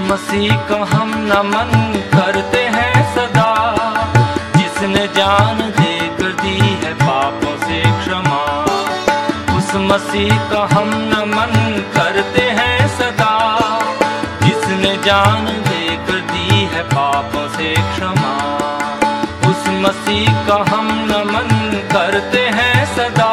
मसीह का हम नमन करते हैं सदा, जिसने जान देकर दी है पापों से क्षमा। उस मसीह का हम नमन करते हैं सदा, जिसने जान देकर दी है पापों से क्षमा। उस मसीह का हम नमन करते हैं सदा।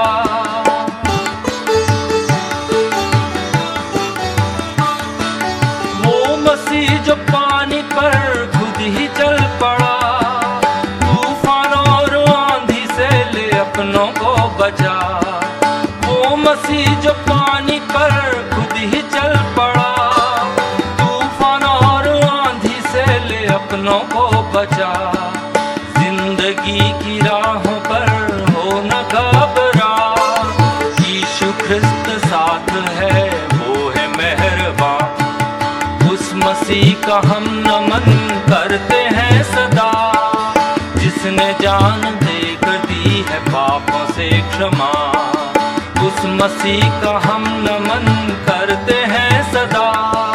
मसीह जो पानी पर खुद ही चल पड़ा, तूफान और आंधी से ले अपनों को बचा। वो मसीह जो पानी पर खुद ही चल पड़ा, तूफान और आंधी से ले अपनों को बचा। जिंदगी की राहों पर हो न घबरा, यीशु ख्रिस्त साथ है, वो है मेहरबान। उस मसीह का हम नमन करते हैं सदा, जिसने जान देकर दी है पापों से क्षमा। उस मसीह का हम नमन करते हैं सदा।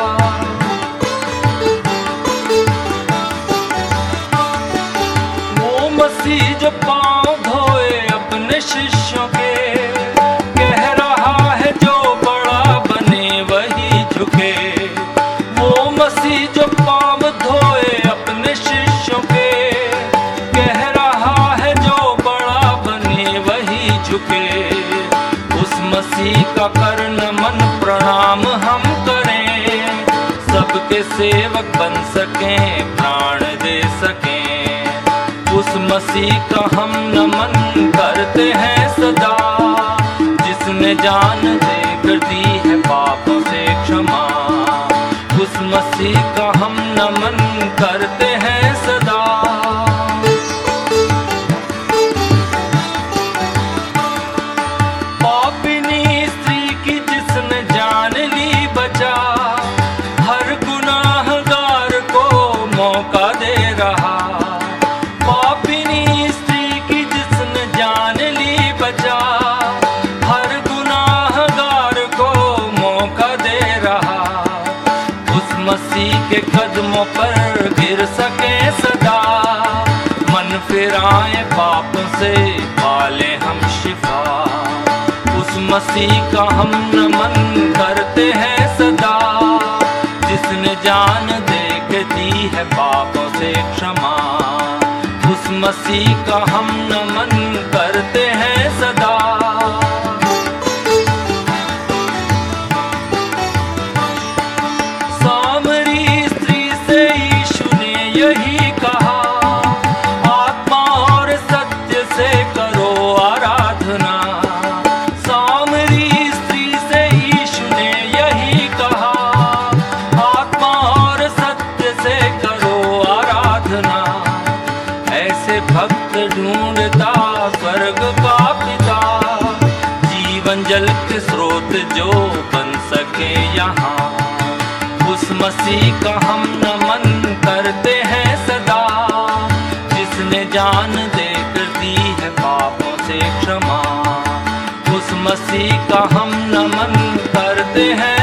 वो मसीह जो पाँव धोए अपने शिष्यों के, कह रहा है जो बड़ा बने वही झुके। मसीह जो पाँव धोए अपने शिष्यों के, कह रहा है जो बड़ा बने वही झुके। उस मसीह का कर नमन प्रणाम हम करें, सबके सेवक बन सकें, प्राण दे सकें। उस मसीह का हम नमन करते हैं सदा, जिसने जान देकर दी है पापों से क्षमा। उस मसीह का हम नमन करते हैं सदा। पापिनी स्त्री की जिसने जान ली बचा, हर गुनाहगार को मौका दे रहा। पापिनी स्त्री की जिसने जान ली बचा, हर गुनाहगार को मौका दे रहा। मसीह के कदमों पर गिर सके सदा, मन फिराए पापों से पाले हम शिफा। उस मसीह का हम नमन करते हैं सदा, जिसने जान देकर दी है पापों से क्षमा। उस मसीह का हम नमन करते हैं सदा। यही कहा, आत्मा और सत्य से करो आराधना। सामरी स्त्री से यीशु ने यही कहा, आत्मा और सत्य से करो आराधना। ऐसे भक्त ढूंढता स्वर्ग का पिता, जीवन जल के स्रोत जो बन सके यहाँ। उस मसीह का हम नमन करते हैं सदा, जिसने जान देकर दी है पापों से क्षमा। उस मसीह का हम नमन करते हैं